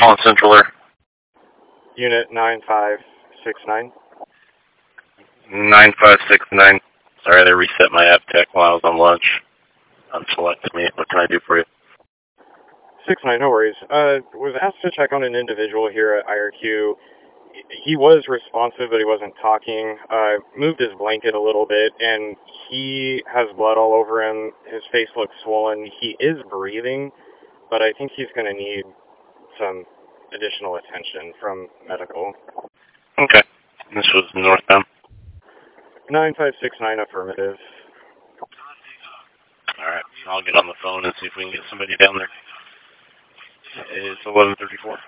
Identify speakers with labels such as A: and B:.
A: calling Central Air.
B: Unit 9569.
A: 9569. Sorry, they reset my app tech while I was on lunch. Unselect me. What can I do for you?
B: 69, no worries. Was asked to check on an individual here at IRQ. He was responsive, but he wasn't talking. Moved his blanket a little bit, and he has blood all over him. His face looks swollen. He is breathing, but I think he's going to need some additional attention from medical.
A: Okay. This was northbound.
B: 9569, affirmative.
A: Alright, I'll get on the phone and see if we can get somebody down there. It's 11:34.